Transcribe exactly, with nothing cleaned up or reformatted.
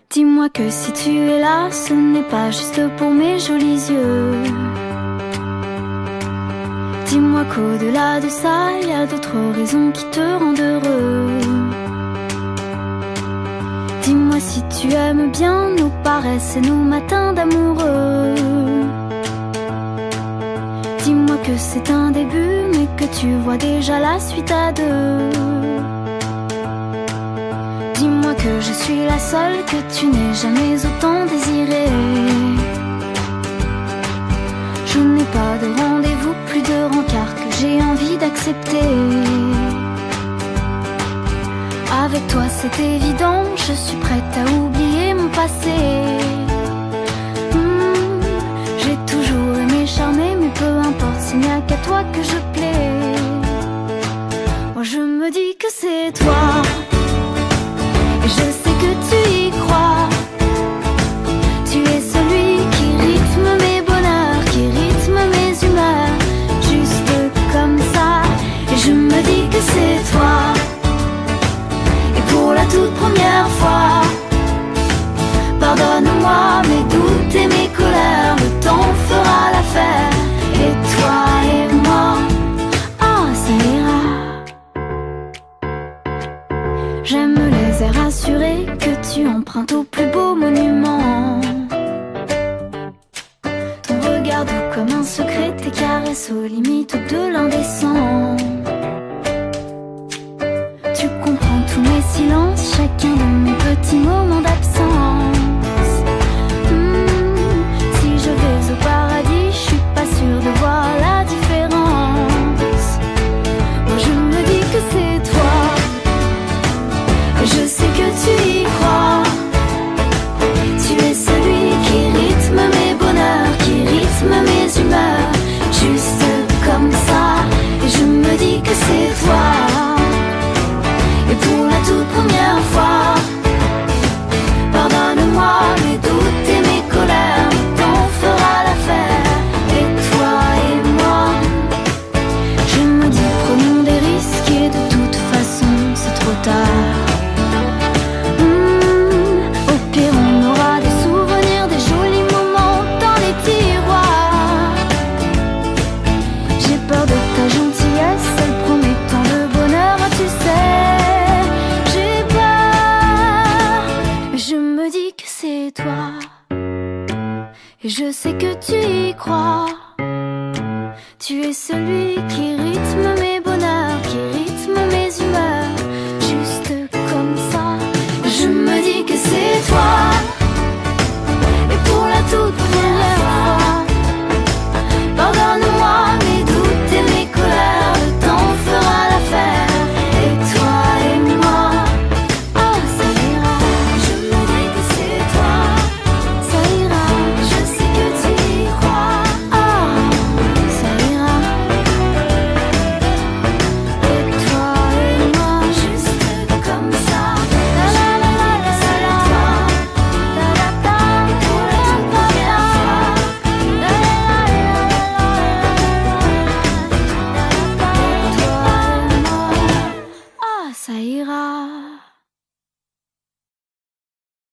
Dis-moi que si tu es là, ce n'est pas juste pour mes jolis yeux. Dis-moi qu'au-delà de ça, il y a d'autres raisons qui te rendent heureux. Dis-moi si tu aimes bien nos paresses et nos matins d'amoureux. Dis-moi que c'est un début, mais que tu vois déjà la suite à deux. Dis-moi que je suis la seule que tu n'aies jamais autant désirée. Je n'ai pas de rendez-vous, plus de rencard que j'ai envie d'accepter. Avec toi c'est évident, je suis prête à oublier mon passé. mmh, J'ai toujours aimé charmer, mais peu importe, s'il n'y a qu'à toi que je plais. Moi je me dis que c'est toi, et je sais que tu y crois. Tu es celui qui rythme mes bonheurs, qui rythme mes humeurs, juste comme ça. Et je me dis que c'est toi. Et pour la toute première fois, pardonne-moi mes doutes et mes colères, le temps fera l'affaire. Et toi et moi, oh ça ira. J'aime les airs assurés que tu empruntes au plus beau monument. Ton regard doux comme un secret, tes caresses aux limites de l'indécent. Tu comprends tous mes silences, chacun de mes petits moments d'absence. hmm, Si je vais au paradis, je suis pas sûre de voir la différence. Moi je me dis que c'est toi, et je sais que tu y crois. Tu es celui qui rythme mes bonheurs, qui rythme mes humeurs, juste comme ça. Et je me dis que c'est toi. Et pour la toute première fois, pardonne-moi mes doutes et mes colères, le temps fera l'affaire. Et toi et moi, je me dis prenons des risques, et de toute façon c'est trop tard. Hmm, au pire on aura des souvenirs, des jolis moments dans les tiroirs. J'ai peur de ta gentillesse, elle promet tant de bonheur, tu sais. J'ai peur, mais je me dis que c'est toi. Et je sais que tu y crois. Tu es celui qui rythme